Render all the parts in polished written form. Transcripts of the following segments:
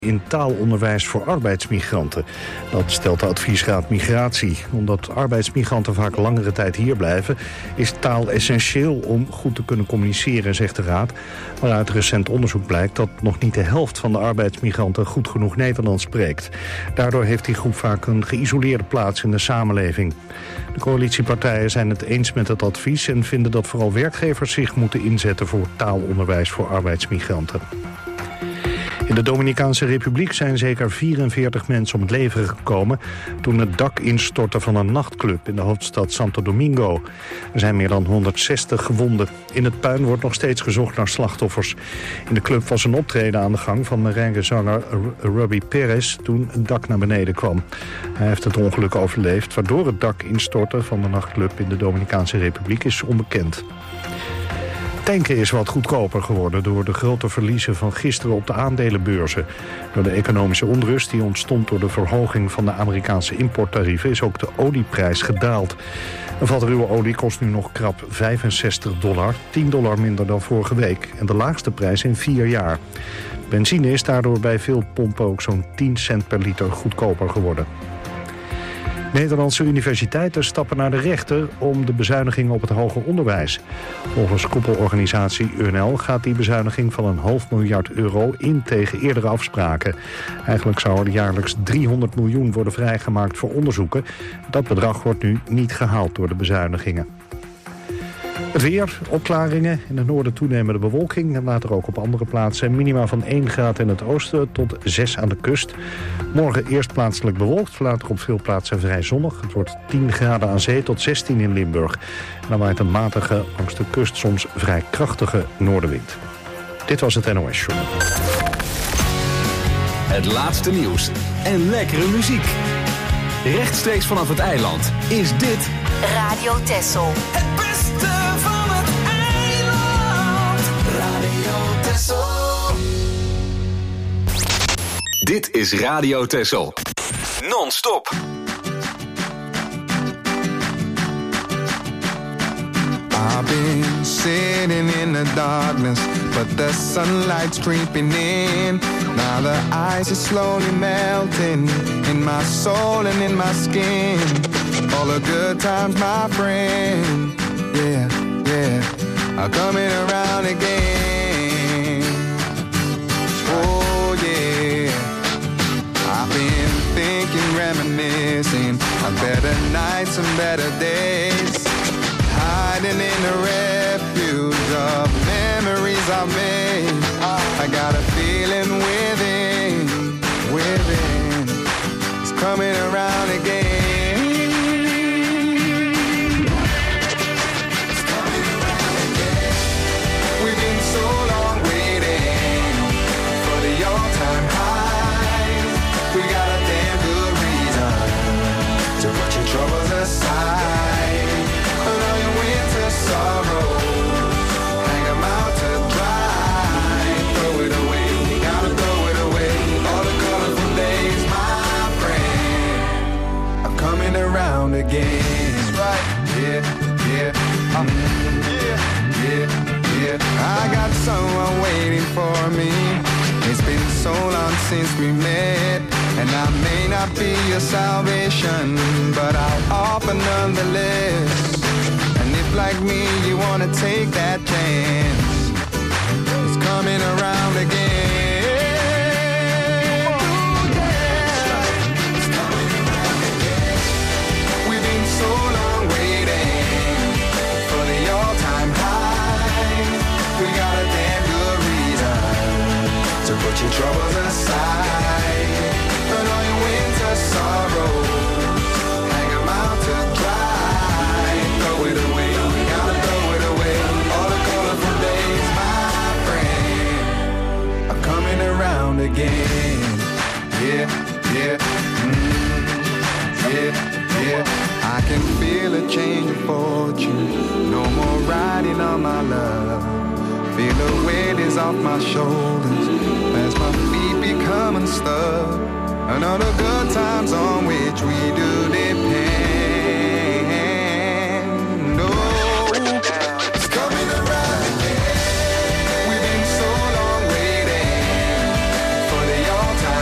in taalonderwijs voor arbeidsmigranten. Dat stelt de adviesraad Migratie. Omdat arbeidsmigranten vaak langere tijd hier blijven, is taal essentieel om goed te kunnen communiceren, zegt de raad. Maar uit recent onderzoek blijkt dat nog niet de helft van de arbeidsmigranten goed genoeg Nederlands spreekt. Daardoor heeft die groep vaak een geïsoleerde plaats in de samenleving. De coalitiepartijen zijn het eens met het advies en vinden dat vooral werkgevers zich moeten inzetten voor taalonderwijs voor arbeidsmigranten. In de Dominicaanse Republiek zijn zeker 44 mensen om het leven gekomen toen het dak instortte van een nachtclub in de hoofdstad Santo Domingo. Er zijn meer dan 160 gewonden. In het puin wordt nog steeds gezocht naar slachtoffers. In de club was een optreden aan de gang van merengezanger Robbie Perez toen het dak naar beneden kwam. Hij heeft het ongeluk overleefd. Waardoor het dak instortte van de nachtclub in de Dominicaanse Republiek is onbekend. Tanken is wat goedkoper geworden door de grote verliezen van gisteren op de aandelenbeurzen. Door de economische onrust die ontstond door de verhoging van de Amerikaanse importtarieven is ook de olieprijs gedaald. Een vat ruwe olie kost nu nog krap $65, $10 minder dan vorige week en de laagste prijs in 4 jaar. Benzine is daardoor bij veel pompen ook zo'n 10 cent per liter goedkoper geworden. Nederlandse universiteiten stappen naar de rechter om de bezuinigingen op het hoger onderwijs. Volgens koepelorganisatie UNL gaat die bezuiniging van €500 miljoen in tegen eerdere afspraken. Eigenlijk zou er jaarlijks 300 miljoen worden vrijgemaakt voor onderzoeken. Dat bedrag wordt nu niet gehaald door de bezuinigingen. Het weer, opklaringen, in het noorden toenemende bewolking en later ook op andere plaatsen. Minima van 1 graad in het oosten tot 6 aan de kust. Morgen eerst plaatselijk bewolkt, later op veel plaatsen vrij zonnig. Het wordt 10 graden aan zee tot 16 in Limburg. En dan waait een matige, langs de kust soms vrij krachtige noordenwind. Dit was het NOS Show. Het laatste nieuws en lekkere muziek. Rechtstreeks vanaf het eiland is dit Radio Texel. Het beste van het eiland. Radio Texel. Dit is Radio Texel. Non-stop. I've been sitting in the darkness, but the sunlight's creeping in. Now the ice is slowly melting in my soul and in my skin. All the good times, my friend, yeah, yeah, are coming around again. Oh yeah, I've been thinking, reminiscing of better nights and better days. Hiding in the refuge of memories I've made. I got a feeling within, it's coming around again. It's coming around again. We've been so long waiting for the all-time high. We got a damn good reason to put your troubles aside. Sorrows, hang 'em out to dry. Throw it away, gotta throw it away. All the colorful days, my friend, are coming around again. That's right, yeah, yeah, yeah, yeah. I got someone waiting for me. It's been so long since we met, and I may not be your salvation, but I'll offer nonetheless. Like me, you wanna take that chance. It's coming around again. Ooh, yeah. It's coming around again. We've been so long waiting for the all-time high. We got a damn good reason to put your troubles aside. And all your winter sorrows, hang 'em out to dry. Throw it away. Around again, yeah, yeah, yeah, yeah. I can feel a change of fortune. No more riding on my love. Feel the weight is off my shoulders as my feet become unstuck. And all the good times on which we do depend. All-time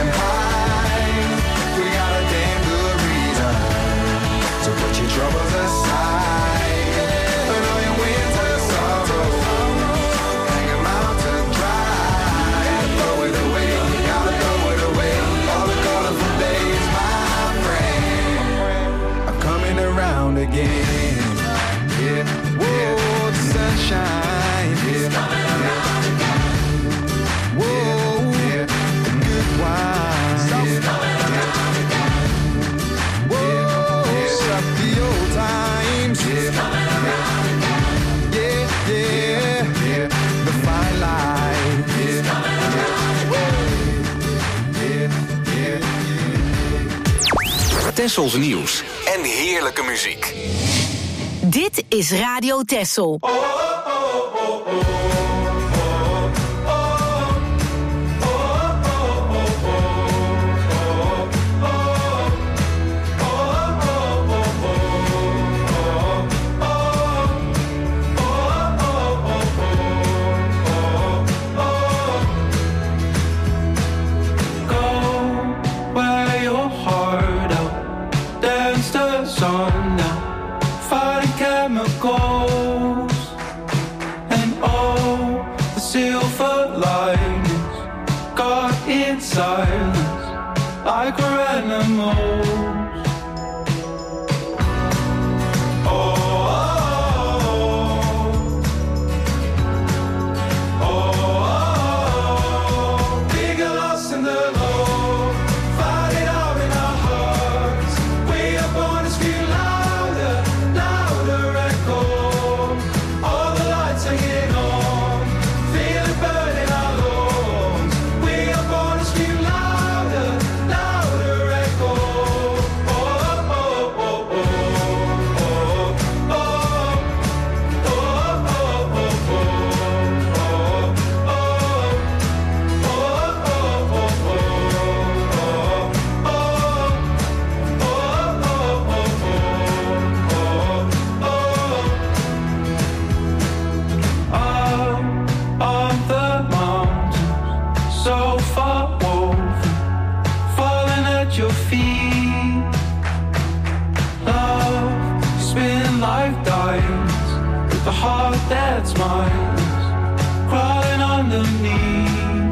again. Yeah, whoa, the sunshine. Yeah, coming around again. Whoa, yeah, the good wine. Yeah, coming around again. Whoa, suck the old times. Yeah, coming around again. Yeah, yeah, yeah, the fine line. Yeah, coming around again. Yeah, yeah. Tessels nieuws en heerlijke muziek. Dit is Radio Tessel. Like animals. We get lost in the low, fight it out in our hearts. We are born to scream louder, louder echo. All the lights hanging on, feel it burn in our lungs. We are born to scream louder, louder echo. On the mountains, so far woven, falling at your feet. Love, spin like diamonds, with a heart that's mine, crawling underneath.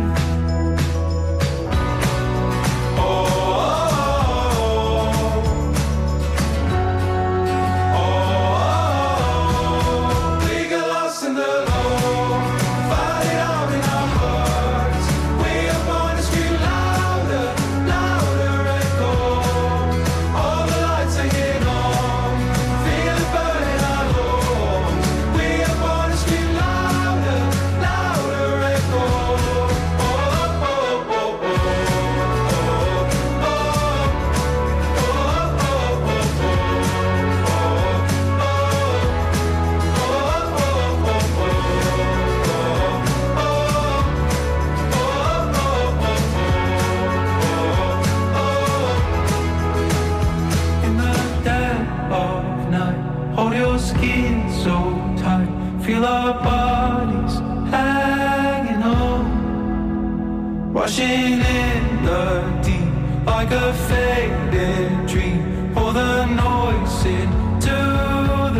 We get lost in the low, fight it out in our hearts. We are born to scream louder, louder echo. All the lights hanging on, feel it burn in our lungs. We are born to scream louder, louder echo. In the dead of night, hold your skin so tight. Feel our bodies hanging on, rushing in the deep like a faded dream. Pull the noise into the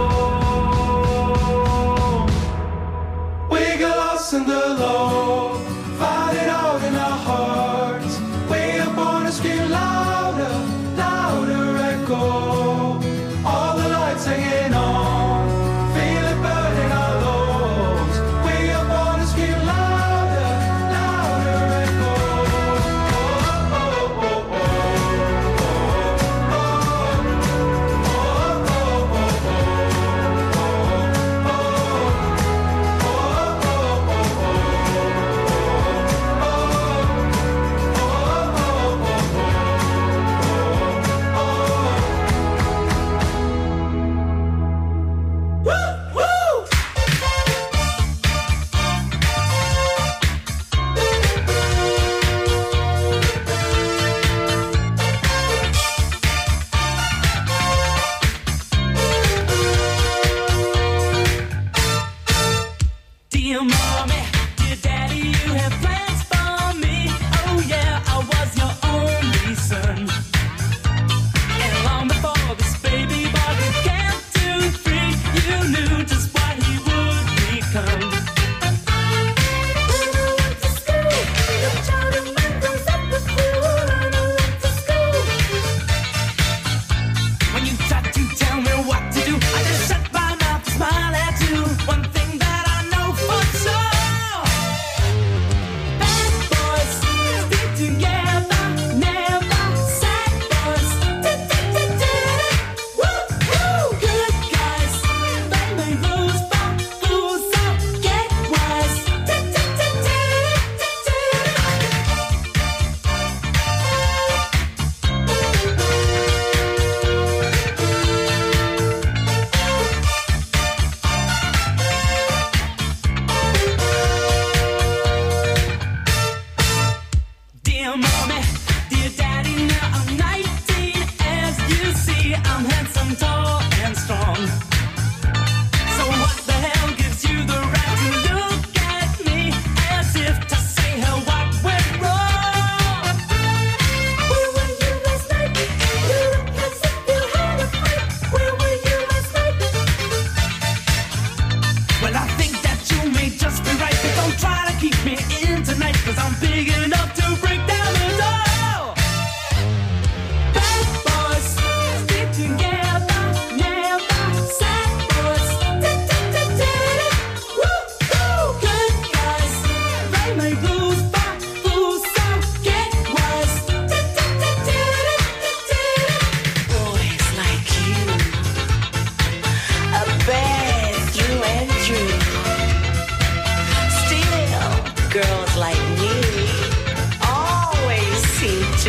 dawn. We get lost in the low, fight it out in our hearts. We are born to scream louder, louder echo. All the lights hanging on, feel it burn in our lungs. We are born to scream louder, louder echo.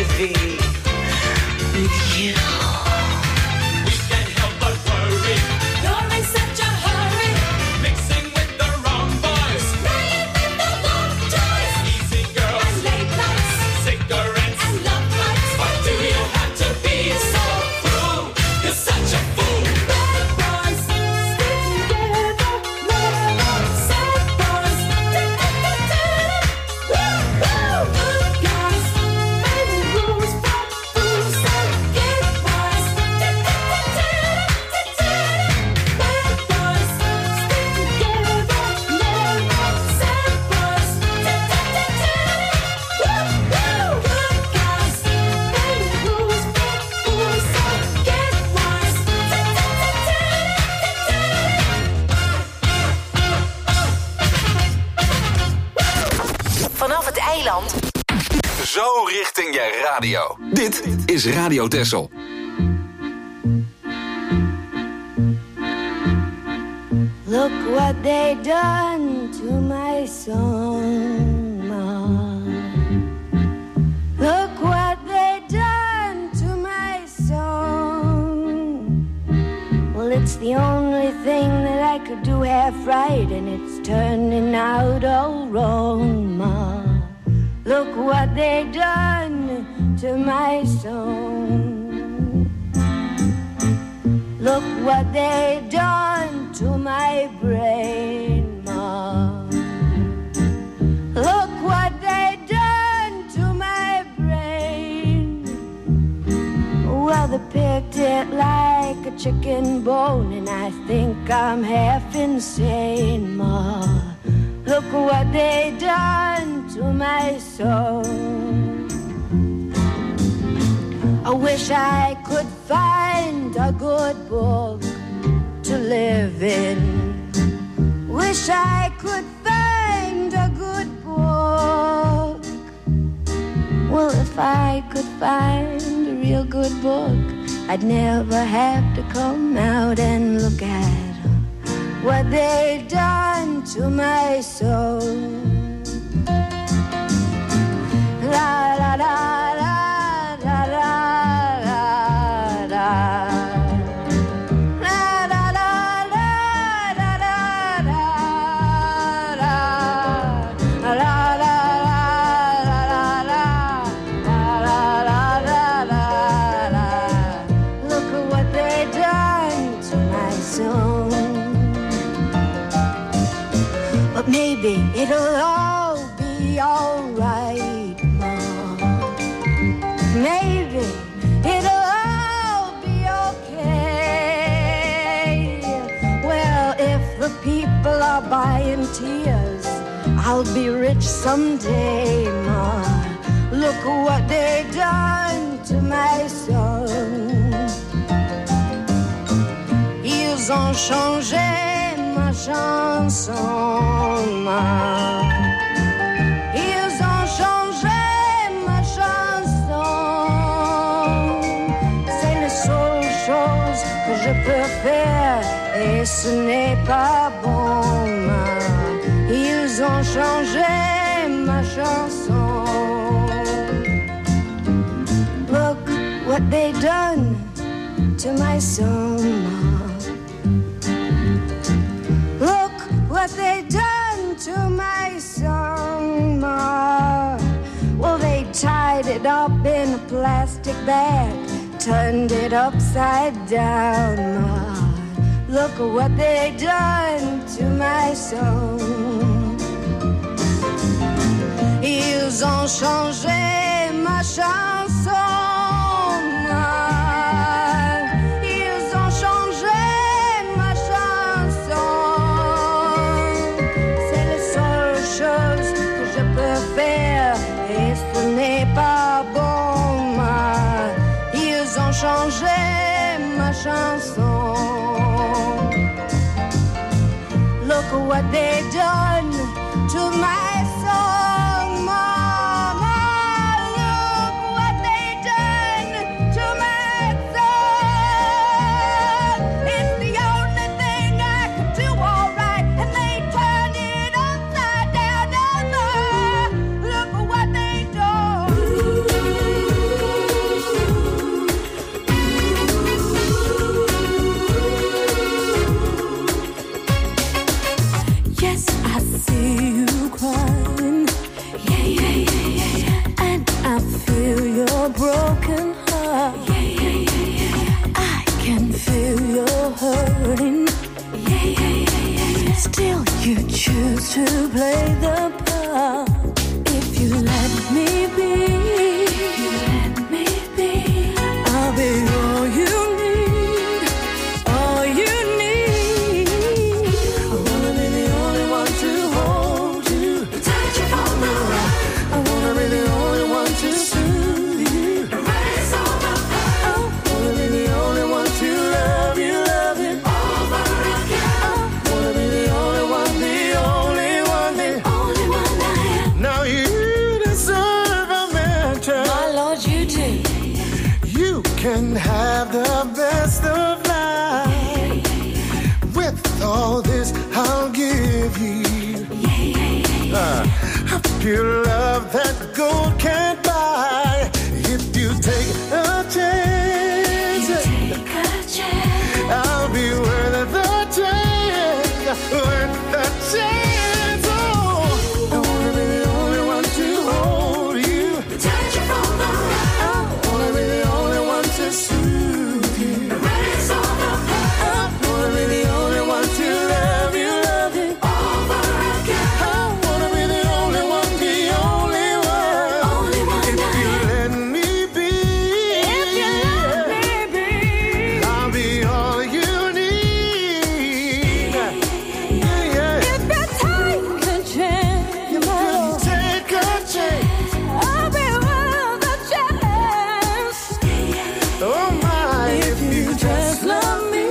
to be with you. We can't help but worry. You're in such a hurry. Mixing with the wrong boys. Playing with the wrong toys. Easy girls. And late nights. Cigarettes. And love fights. Why do you have to be so cruel? You're such a fool. Bad boys stick together. Sad boys. Woo-hoo. Good guys make rules for fools. So get wise. Bad boys stick together. Sad boys. Woo-hoo. Good guys make rules for fools. So get wise. Vanaf het eiland. Zo richting je radio. Dit is Radio Texel. Look what they done to my song, Ma. Look what they done to my song. Well, it's the only thing that I could do half right, and it's turning out all wrong, Ma. Look what they done to my song. Look what they done to my brain, Ma. Look what they done to my brain. Well, they picked it like a chicken bone, and I think I'm half insane, Ma. Look what they done to my soul. I wish I could find a good book to live in. Wish I could find a good book. Well, if I could find a real good book, I'd never have to come out and look at what they done to my soul. La la la la. Maybe it'll all be alright, Mom. Maybe it'll all be okay. Well, if the people are buying tears, I'll be rich someday, Ma. Look what they done to my son. Ils ont changé ma chanson, Ma. Ils ont changé ma chanson. C'est la seule chose que je peux faire, et ce n'est pas bon, Ma. Ils ont changé ma chanson. Look what they done to my song, Ma. Look what they done to my song, Ma. Well, they tied it up in a plastic bag, turned it upside down, Ma. Look what they done to my song. Ils ont changé ma chanson, Ma. Ils ont changé ma chanson. C'est la seule chose que je peux faire, et ce n'est pas bon, Ma. Ils ont changé ma chanson. Look what they done to my song, Mama. Look what they done to my song. It's the only thing I could do all right, and they turned it upside down. Look what they done. your broken heart. I can feel your hurting. Still you choose to play the part. If you let me be, I'll be all you need, all you need. I wanna be the only one to hold you, touch you from the right. I wanna be the only one to soothe you, erase all the pain. I wanna be the only one to love you over again. I wanna be the only one, the only one, the only one I am. Now you deserve a mansion. My Lord, you do. You can have the best of life. With all this, I'll give you a pure love that gold can't buy. If you take a chance, I'll be worth the chance, worth the chance. Oh, I wanna be the only one to hold you, Touch you from the right. I wanna be the only one to soothe you, Erase all the pain. I wanna be the only one to love you Over again. I wanna be the only one, the only one. Only one If I you am. let me be, If you let me be. I'll be all you need. Yeah, yeah. If you take a chance, Take a chance. I'll be worth a chance. Oh my, If you just love me,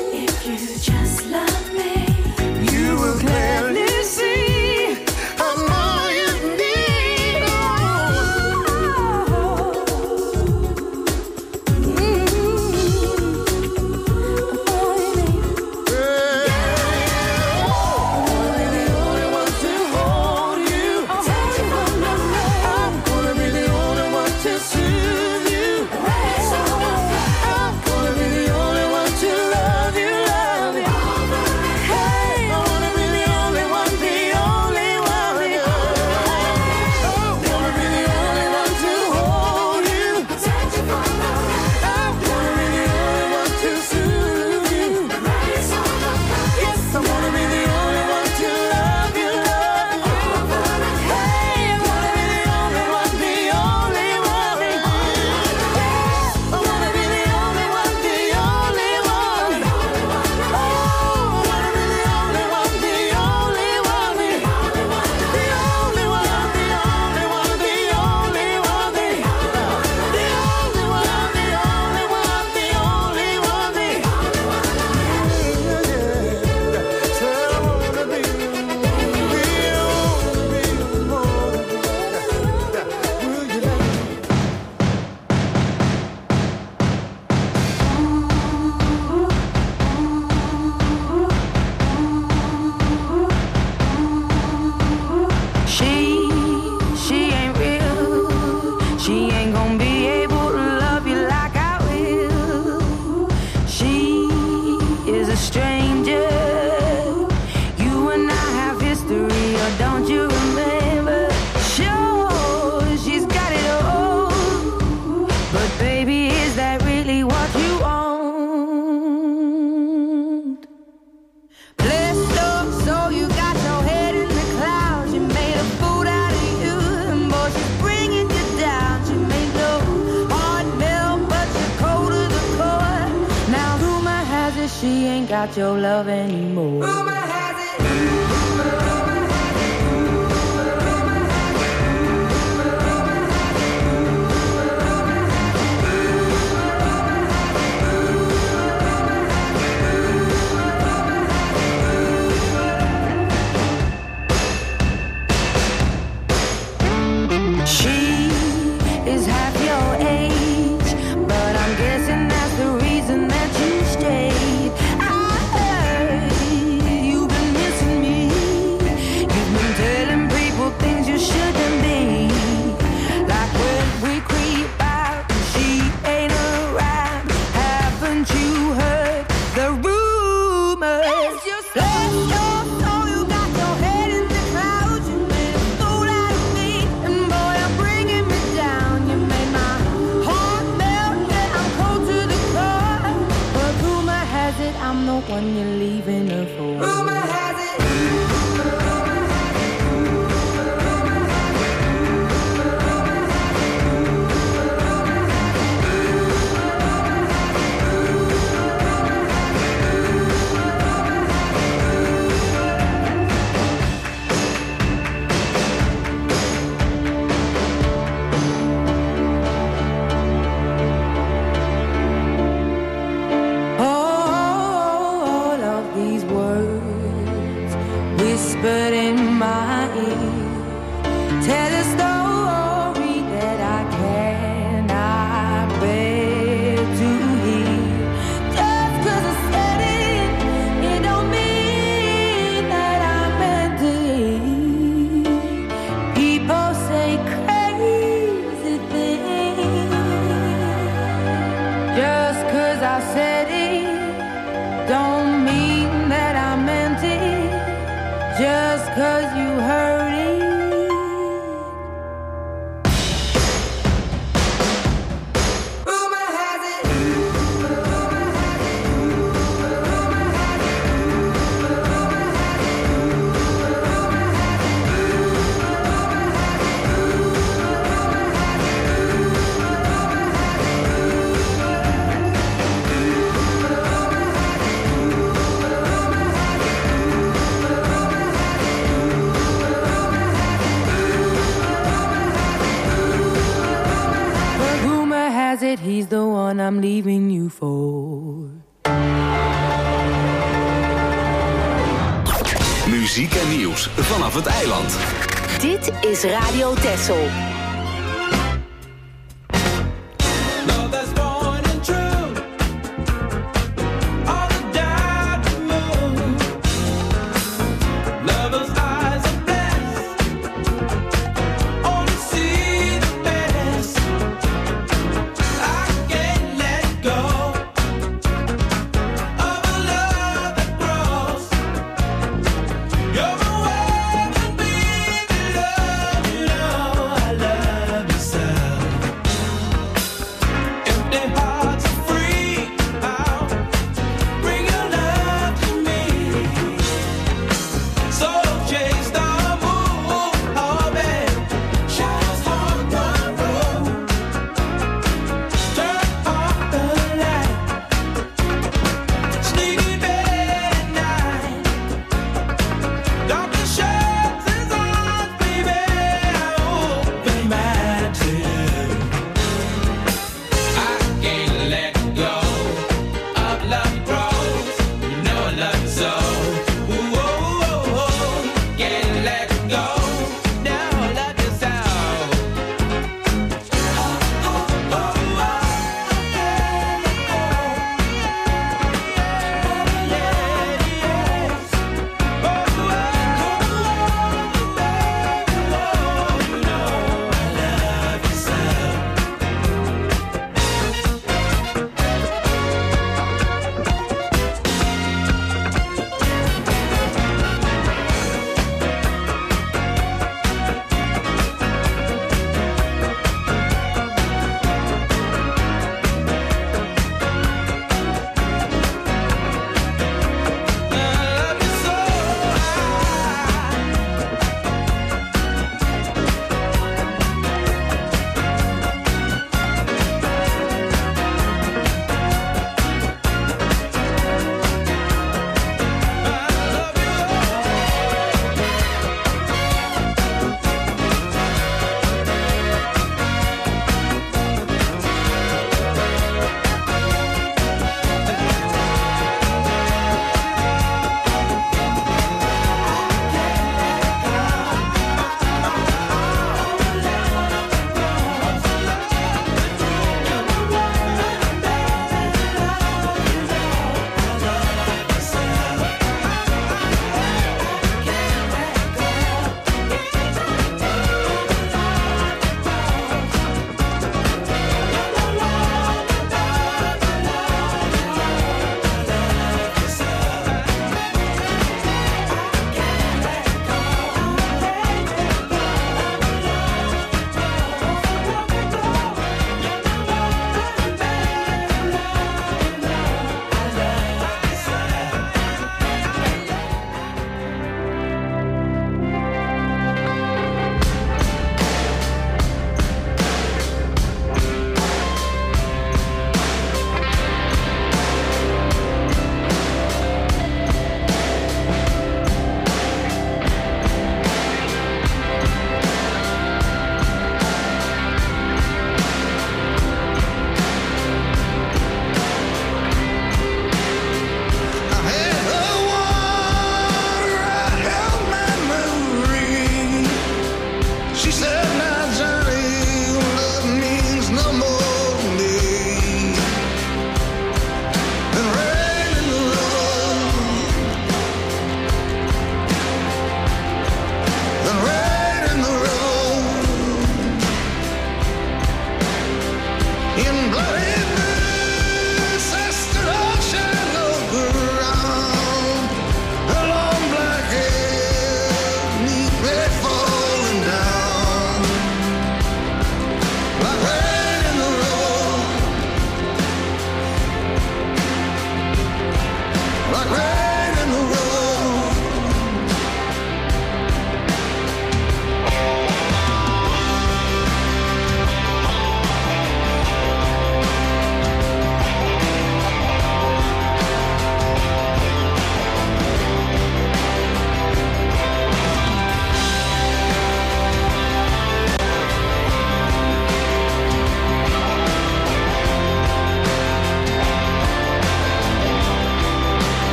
you will clearly see I'm all you need. got your love anymore. She is half your age, but I'm guessing that's the reason that you stayed. I heard you've been missing me. has it he's the one I'm leaving you for. Muziek en nieuws vanaf het eiland. Dit is Radio Texel. Love that's born and true. All the doubt removed. Lover's eyes are blessed. Only see the best. I can't let go of a love that grows. You're the one that be the love, you know I love.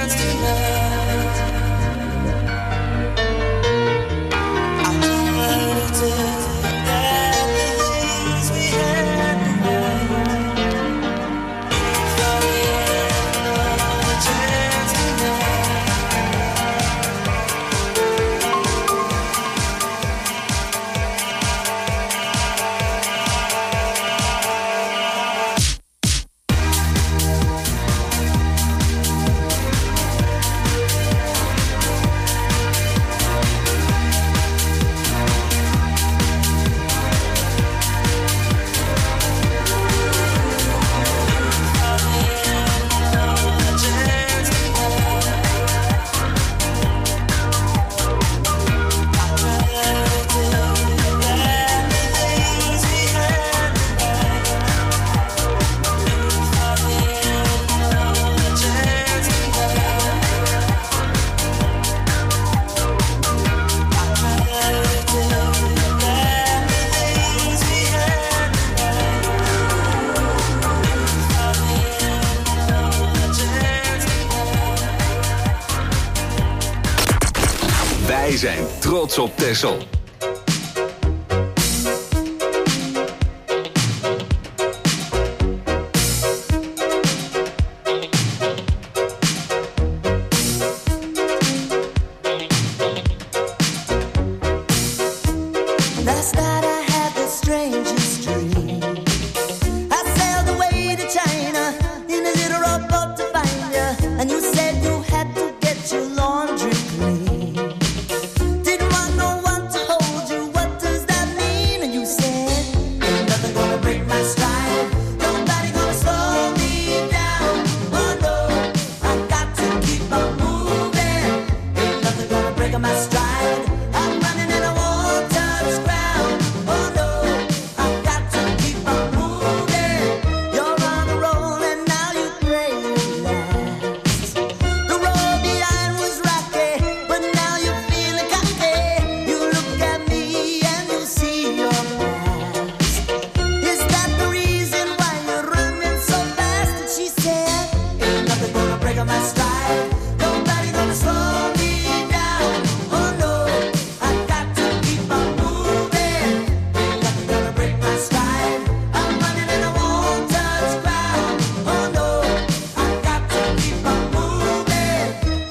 chance tonight. I try to tell you that the things we had tonight. Sorry, another chance tonight. Wij zijn trots op Texel. Last night I had the strangest dream. I sailed away to China in a little rowboat to find you, and you said you had to get your laundry clean. Didn't want no one to hold you. What does that mean? And you said, ain't nothing gonna break my stride. Nobody gonna slow me down. Oh no, I got to keep on moving. Ain't nothing gonna break my stride. I'm running and I won't touch ground. Oh no, I got to keep on moving. You're on a roll and now you pray it lasts. The road behind was rocky, but now you're feeling cocky. You look at me and you see your past. Is that the reason why you're running so fast? And she said, ain't nothing gonna break my stride. Nobody gonna slow me down. Oh no, I got to keep on moving. Ain't nothing gonna break my stride. I'm running and I won't touch ground. Oh no, I got to keep on moving.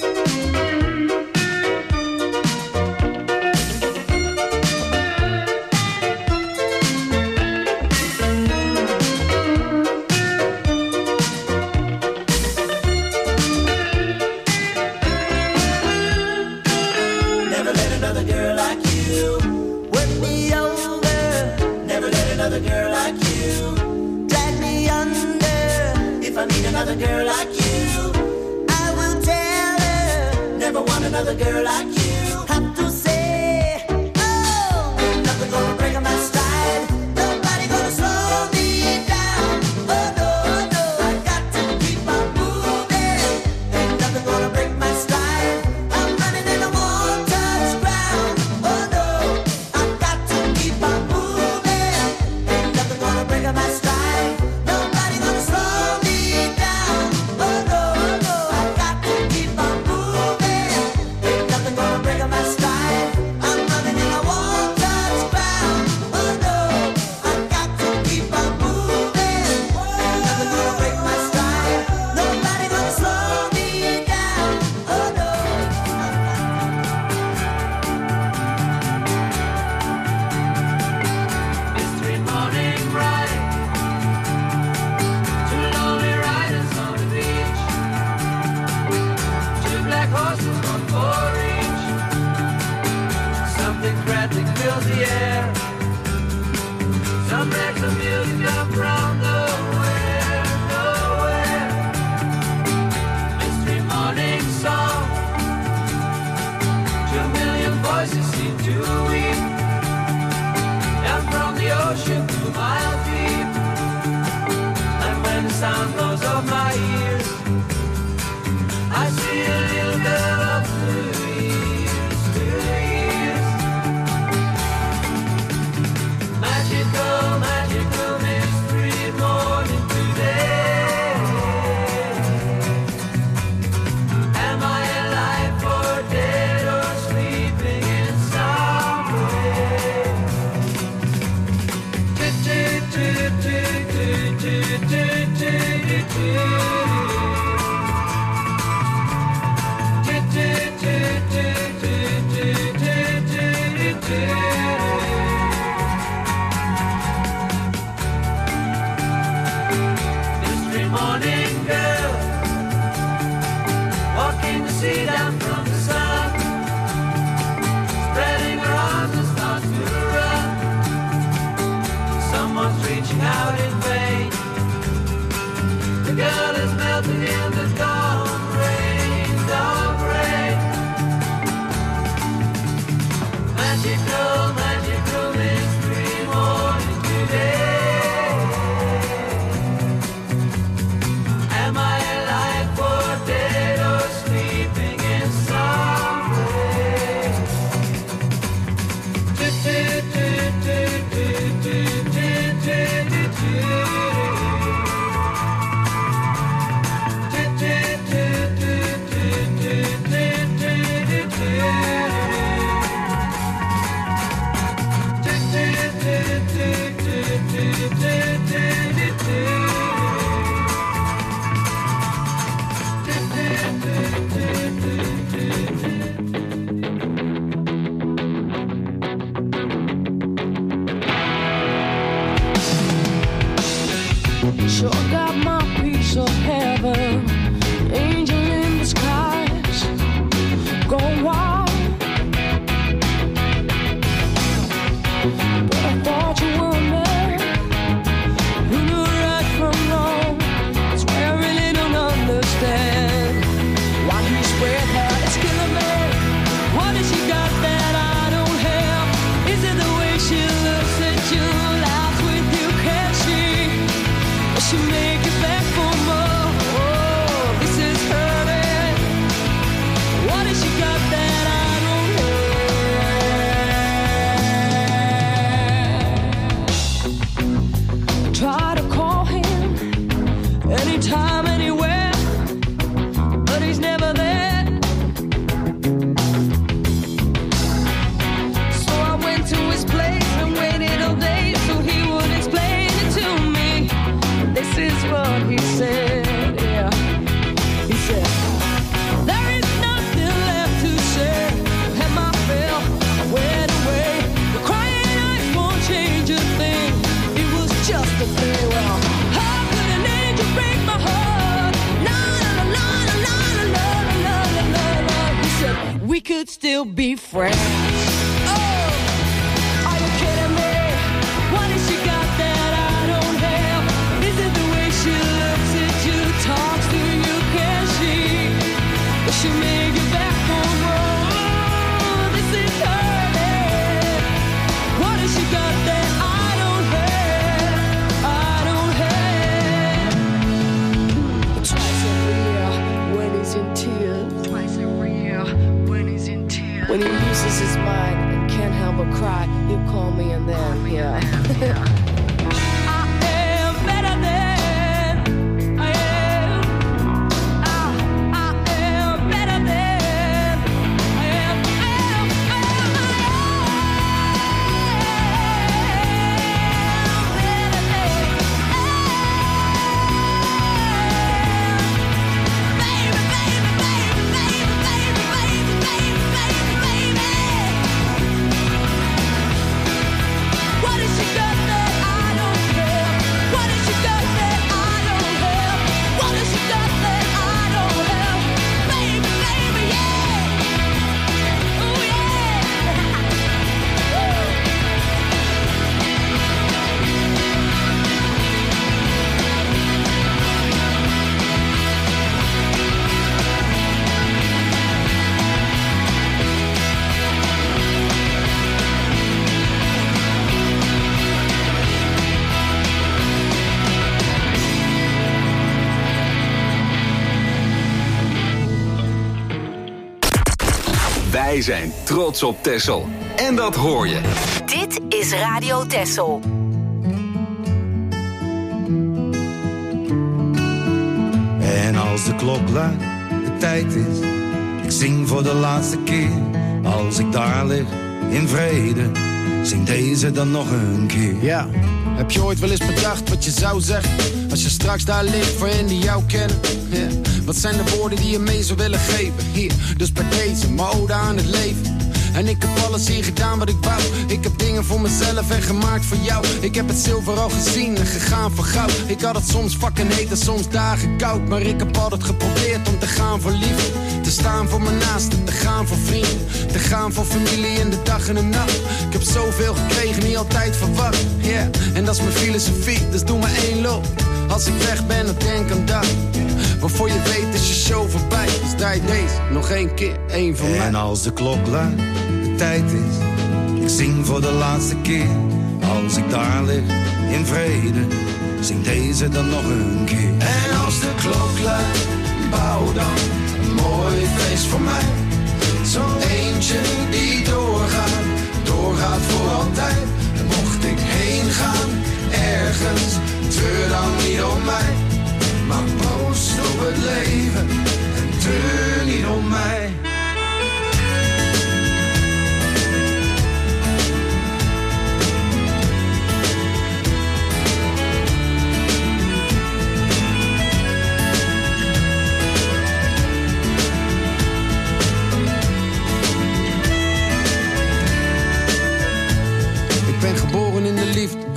Never let another girl like you work me over. Never let another girl like you drag me under. If I meet another girl like you, I will tell her. Never want another girl like you. Have to say, oh, ain't nothing gonna break my stride. Nobody gonna slow me down. Oh no, no, I got to keep on moving. Ain't nothing gonna break my stride. I'm running and I won't touch ground. Oh no, I got to keep on moving. Ain't nothing gonna break my stride. Nobody gonna slow me down. Oh no, no, I got to keep on moving. Ain't nothing gonna break my stride. I'm running and I won't touch ground. Oh no, I got to keep on moving. Ain't nothing gonna break my stride. Nobody gonna slow me down. Oh no. Mystery morning ride. Two lonely riders on the beach. Two black horses on for each. Something frantic fills the air. Some rags of music come from nowhere, nowhere. Mystery morning song. 2 million voices seem to weep. Down from the ocean to mile deep. And when the sound goes off my ears, I see a little girl of 2 years, 2 years. Magical, magical mystery morning today. sure got my piece of heaven. Angel in disguise, go wild. But I thought you were a man who knew right from wrong. That's why I really don't understand why you spread her. It's killing me. What has she got that I don't have? Is it the way she looks at you, laughs with you? Can she? Will she make it back for more? Oh, this is hurting. What has she got that I don't have? Try to call him anytime, anywhere, but he's never there. So I went to his place and waited all day so he would explain it to me. This is what he said, yeah. He said, there is nothing left to say. Have my fill, I went away. The crying eyes won't change a thing. It was just a play. Well, how could an angel break my heart? La la la la la la la la la la. He said, we could still be friends. Oh, are you kidding me? What has she got that I don't have? Is it the way she looks at you, talks to you? Can she? Will she make it back home? Oh, this is hurting. What has she got that I don't have? I don't have. Twice every year when he's in tears. Twice every year when he's in tears. When he loses his mind and can't help but cry, he'll call me and then, yeah. I am better than I am. I am better than I am. What has she got that I don't have? What has she got that I don't have? What has she got that I don't have? Baby, baby, yeah. Oh, Wij zijn trots op Texel. En dat hoor je. Dit is Radio Texel. En als de klok luidt, de tijd is, ik zing voor de laatste keer. Als ik daar lig, in vrede, zing deze dan nog een keer. Ja, heb je ooit wel eens bedacht wat je zou zeggen als je straks daar ligt voor hen die jou kennen? Ja. Wat zijn de woorden die je mee zou willen geven? Hier, dus bij deze, mijn ode aan het leven. En ik heb alles hier gedaan wat ik wou. Ik heb dingen voor mezelf en gemaakt voor jou. Ik heb het zilver al gezien en gegaan voor goud. Ik had het soms fucking heet en soms dagen koud. Maar ik heb altijd geprobeerd om te gaan voor liefde. Te staan voor mijn naasten, te gaan voor vrienden. Te gaan voor familie in de dag en de nacht. Ik heb zoveel gekregen, niet altijd verwacht. Yeah, en dat is mijn filosofie, dus doe maar één loop. Als ik weg ben, dan denk aan dat. Waarvoor je weet is je show voorbij. Dus draai deze nog één keer, één van mij. En als de klok luidt, de tijd is, ik zing voor de laatste keer. Als ik daar lig, in vrede, zing deze dan nog een keer. En als de klok luidt, bouw dan een mooi feest voor mij. Zo'n eentje die doorgaat, doorgaat voor altijd. En mocht ik heen gaan, ergens, treur dan niet om mij. Maar proost op het leven en treur niet om mij.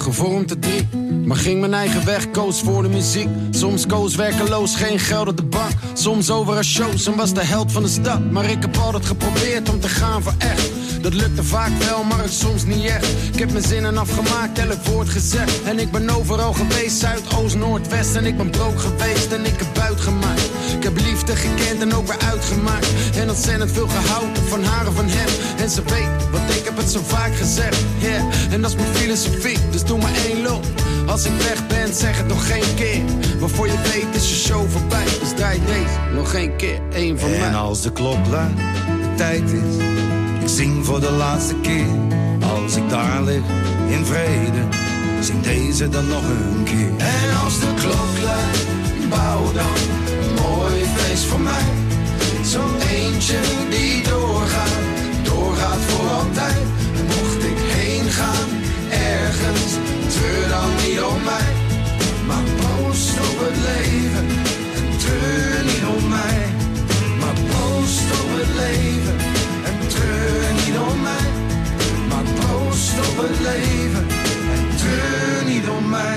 gevormd te drie. Maar ging mijn eigen weg, koos voor de muziek. Soms koos werkeloos, geen geld op de bank. Soms over een shows en was de held van de stad. Maar ik heb altijd geprobeerd om te gaan voor echt. Dat lukte vaak wel, maar soms niet echt. Ik heb mijn zinnen afgemaakt, elk woord gezegd. En ik ben overal geweest, Zuid, Oost, Noord, West. En ik ben broke geweest en ik heb buit gemaakt. Ik heb liefde gekend en ook weer uitgemaakt. En ontzettend veel gehouden van haar en van hem. En ze weet, want ik heb het zo vaak gezegd. Yeah. En dat is mijn filosofie, dus doe maar één loop. Als ik weg ben, zeg het nog geen keer. Waarvoor je weet is je show voorbij. Dus draai deze nog geen keer, één van mij. En als de klok luidt, de tijd is. Ik zing voor de laatste keer. Als ik daar lig, in vrede. Zing deze dan nog een keer. En als de klok luidt, bouw dan een mooi feest voor mij. Zo'n eentje die doorgaat, doorgaat voor altijd. En mocht ik heen gaan, ergens, treur dan niet om mij. Maar proost op het leven, en treur niet om mij. Maar proost op het leven, en treur niet om mij. Maar proost op het leven, en treur niet om mij.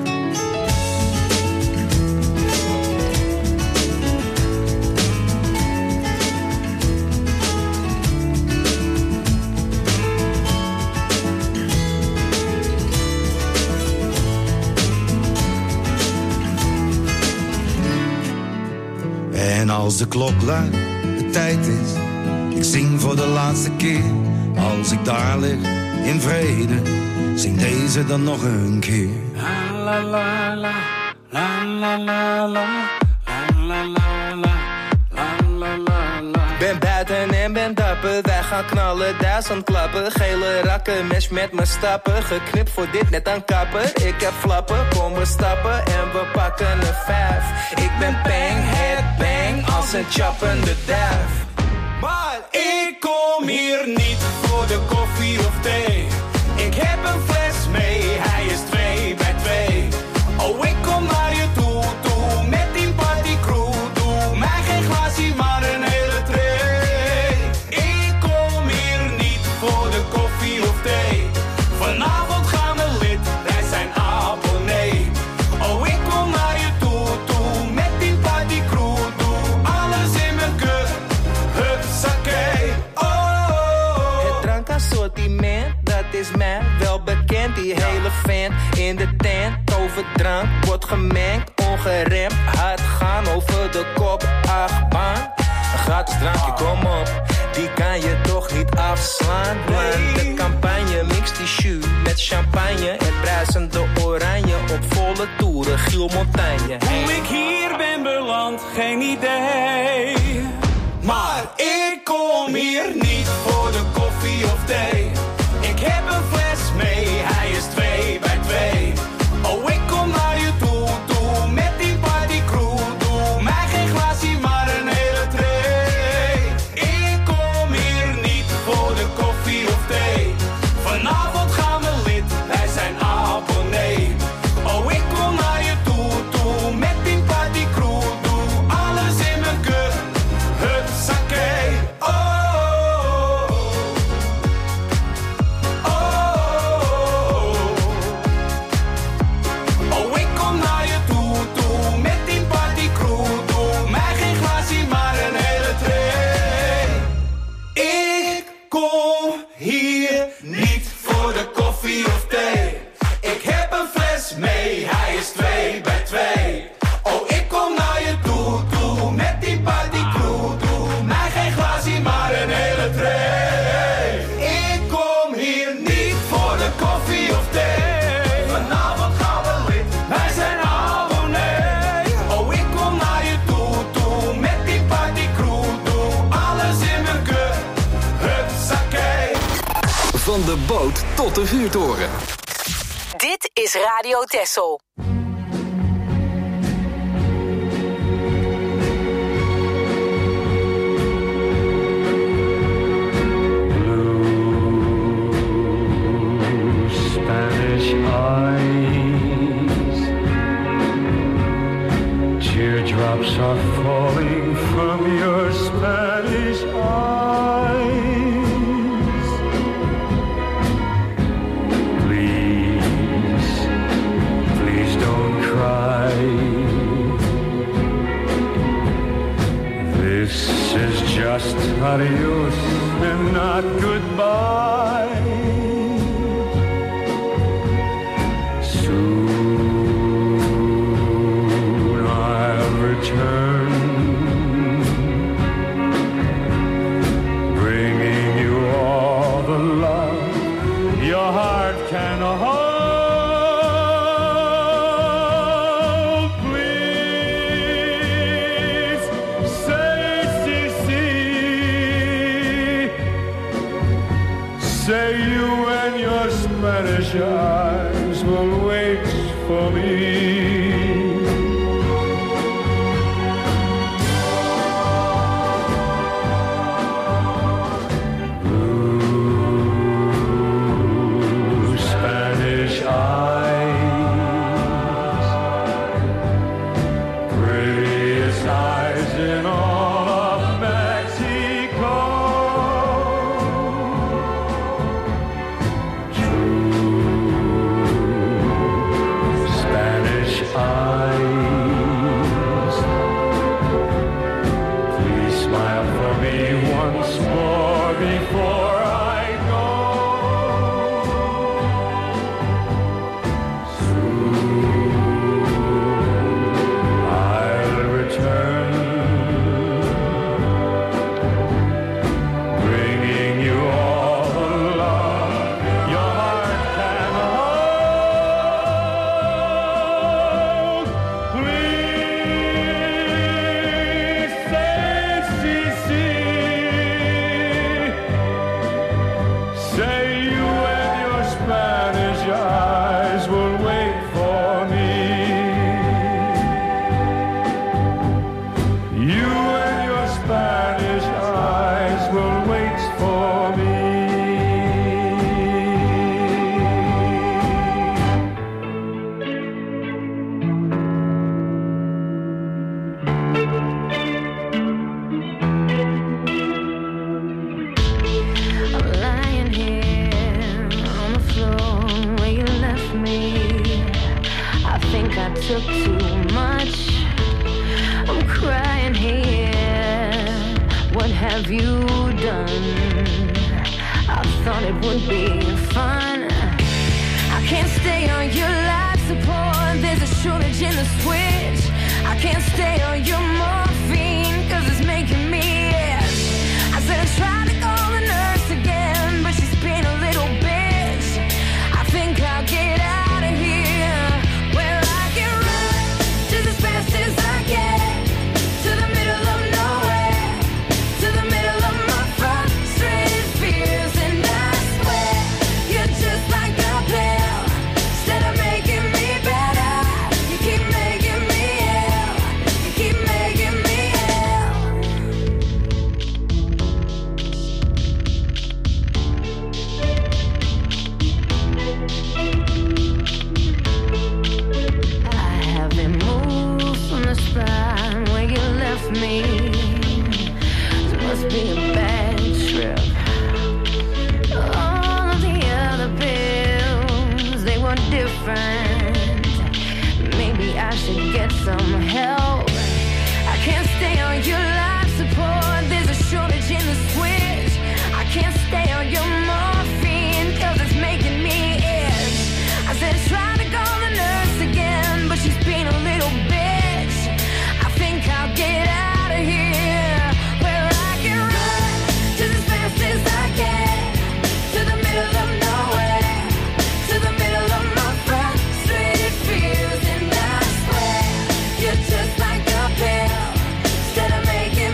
En als de klok luidt, de tijd is. Ik zing voor de laatste keer. Als ik daar lig, in vrede. Zing deze dan nog een keer. La la la la, la la la la, la la la la, la la la. Ben buiten en ben dapper, wij gaan knallen, 1000 klappen. Gele rakken, mes met me stappen. Geknipt voor dit net aan kappen. Ik heb flappen, kom we stappen en we pakken een 5. Ik ben bang, head bang, als een chappende duif. Maar ik kom hier niet voor de koffie of thee. Ik heb een fles mee, hij is 2 bij 2. Oh, ik kom naar je toe, toe, met die partycrew. Doe mij geen glasie, maar een hele tray. Ik kom hier niet voor de koffie of thee. Vanavond gaan we lid, wij zijn abonnee. Oh, ik kom naar je toe, toe, met die partycrew. Doe alles in mijn keur, hupsakee. Oh, het drankassortiment, dat is mij wel bekend. Die hele fan in de tent, over drank wordt gemengd. Ongeremd, hard gaan over de kop, achtbaan. Een gratis drankje, kom op, die kan je toch niet afslaan. Want de campagne mixt die jus met champagne. Het bruisende oranje op volle toeren, Giel Montagne. Hoe ik hier ben beland, geen idee. Maar ik kom hier niet voor de koffie of thee. Ik heb een fles mee, hij is 2 bij 2. Oh, ik kom naar je toe, toe, met die partycrew. Doe mij geen glasie, maar een hele tray. Ik kom hier niet voor de koffie of thee. Vanavond gaan we lid, wij zijn abonnee. Oh, ik kom naar je toe, toe, met die partycrew. Doe alles in mijn keur, hupsakee. Oh. Mee, hij is 2 bij 2. Oh, ik kom naar je toe, toe, met die partycrew. Doe mij geen glasie, maar een hele tray. Ik kom hier niet voor de koffie of thee. Vanavond gaan we lid, wij zijn abonnee. Oh, ik kom naar je toe, toe, met die partycrew. Doe alles in mijn keur, hupsakee. Van de boot tot de vuurtoren. Dit is Radio Texel. Spanish eyes, teardrops are falling from your Spanish eyes. Please adios and not goodbye. Soon I'll return, bringing you all the love your heart can hold. Please say CC. Say you and your Spanish eyes will wait for me. Blue Spanish eyes, prettiest eyes in all of Mexico. Spanish eyes, please smile for me once more before I go. Soon I'll return, bringing you all the love your heart can hold. Please say CC. Say you and your Spanish eyes will wait for me. You and your Spanish eyes will wait for me. I'm lying here on the floor where you left me. I think I took too much. I'm crying here. What have you done? I thought it would be fun. I can't stay on your life support. There's a shortage in the switch. I can't stay on your morphine 'cause it's making me itch. I said I tried to call the nurse again, but she's been a little bitch. I think I'll get out of here where I can run just as fast as I can to the middle of nowhere, to the middle of my frustrated fears. And I swear you're just like a pill. Instead of making me better, you keep making me ill. You keep making me ill. I haven't moved from the spot where you left me. This must be a bad trip. All of the other pills, they were different. Maybe I should get some help. I can't stay on your life support. There's a shortage in the switch. I can't stay on your morphine 'cause it's making me itch. I said try to call the nurse again, but she's been a little bitch. I think I'll get out of here where I can run just as fast as I can to the middle of nowhere, to the middle of my frustrated fears. And I swear you're just like a pill. Instead of making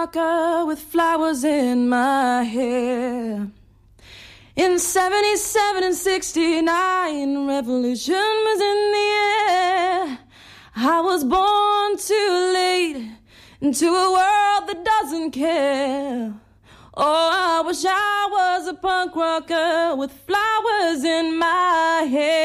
rocker with flowers in my hair. In 77 and 69, revolution was in the air. I was born too late into a world that doesn't care. Oh, I wish I was a punk rocker with flowers in my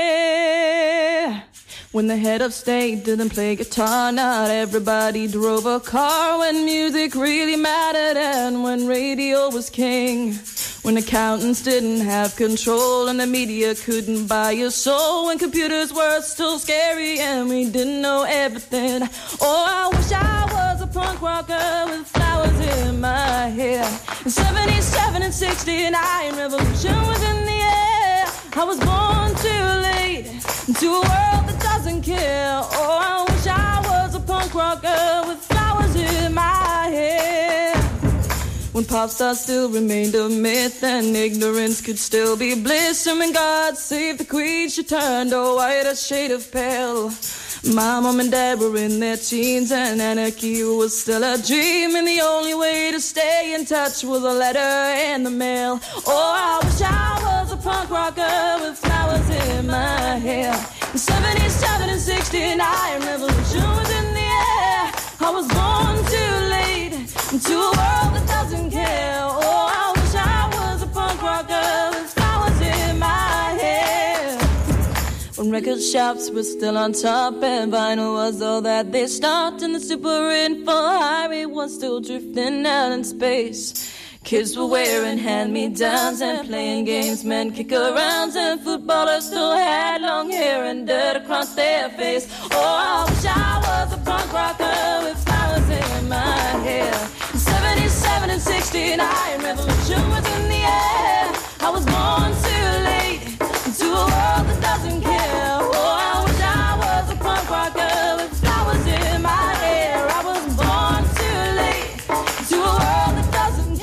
hair. When the head of state didn't play guitar, not everybody drove a car. When music really mattered and when radio was king. When accountants didn't have control and the media couldn't buy your soul. When computers were still scary and we didn't know everything. Oh, I wish I was a punk rocker with flowers in my hair. In 77 and 69, revolution was in the air. I was born too late into a world that doesn't care. Oh, I wish I was a punk rocker with flowers in my hair. When pop stars still remained a myth and ignorance could still be bliss. And when God save the queen, she turned a whiter shade of pale. My mom and dad were in their teens and anarchy was still a dream. And the only way to stay in touch was a letter in the mail. Oh, I wish I was a punk rocker with flowers in my hair. In 77 and 69, revolution was in the air. I was born too late into a world that doesn't care. Oh, I wish I was a punk rocker with flowers in my hair. When record shops were still on top and vinyl was all that they stopped, and the super info highway was still drifting out in space. Kids were wearing hand-me-downs and playing games, men kick-arounds, and footballers still had long hair and dirt across their face. Oh, I wish I was a punk rocker with flowers in my hair. In 77 and 69, revolution was in the air. I was born too late into a world that doesn't care. Oh, I wish I was a punk rocker with flowers in my hair. I was born too late into a world that doesn't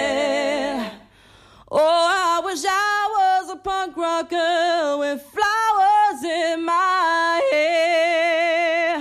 care. Oh, I wish I was a punk rocker with flowers in my hair.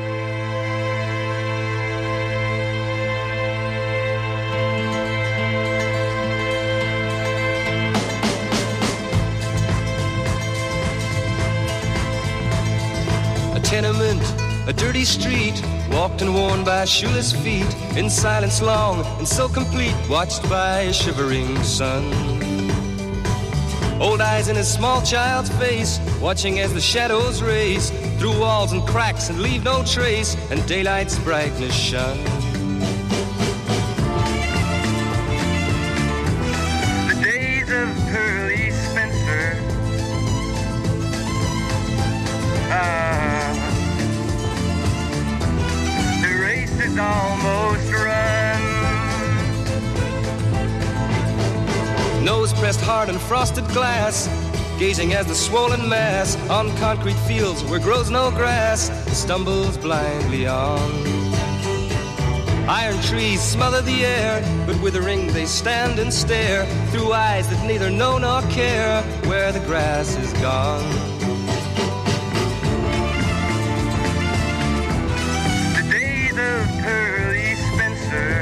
A tenement, a dirty street, walked and worn by shoeless feet, in silence long and so complete, watched by a shivering sun. Old eyes in a small child's face, watching as the shadows race through walls and cracks and leave no trace, and daylight's brightness shone. The days of Pearly Spencer, the race is almost run. Nose pressed hard in frosted glass, gazing as the swollen mass on concrete fields where grows no grass stumbles blindly on. Iron trees smother the air, but withering they stand and stare through eyes that neither know nor care where the grass is gone. The days of Pearly Spencer,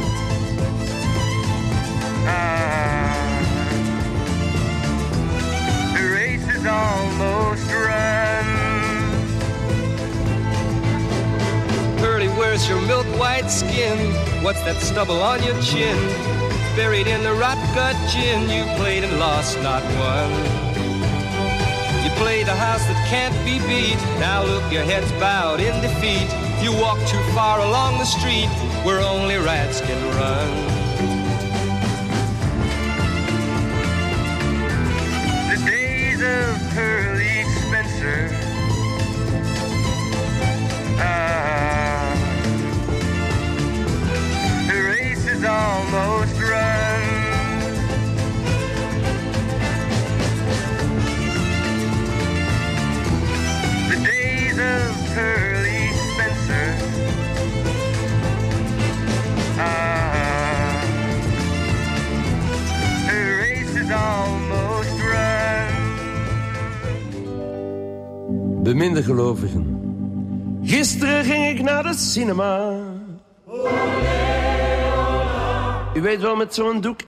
the race is almost run. Pearly, where's your milk white skin? What's that stubble on your chin? Buried in the rot gut gin, you played and lost, not won. You played the house that can't be beat. Now look, your head's bowed in defeat. You walk too far along the street where only rats can run. The days of Pearly Spencer, the race is almost run. The days of Pearly Spencer, the race is almost run. Beminde gelovigen, gisteren ging ik naar de cinema. U weet wel, met zo'n doek